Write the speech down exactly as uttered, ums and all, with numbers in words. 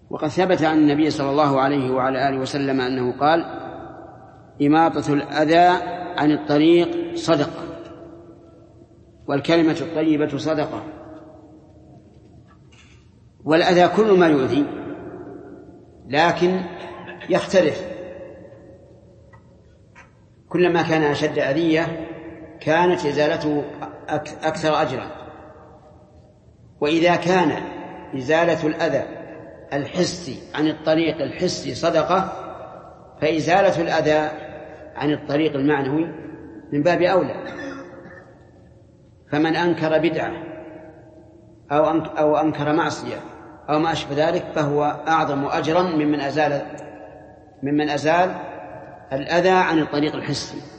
وقد ثبت عن النبي صلى الله عليه وعلى آله وسلم أنه قال: إماطة الأذى عن الطريق صدقة، والكلمة الطيبة صدقة. والأذى كل ما يؤذي، لكن يختلف، كلما كان أشد أذية كانت إزالته أكثر أجرا. وإذا كان إزالة الأذى الحسي عن الطريق الحسي صدقة، فإزالة الأذى عن الطريق المعنوي من باب أولى. فمن أنكر بدعة أو أنكر معصية أو ما أشبه ذلك فهو أعظم أجرا ممن أزال ممن أزال الأذى عن الطريق الحسي.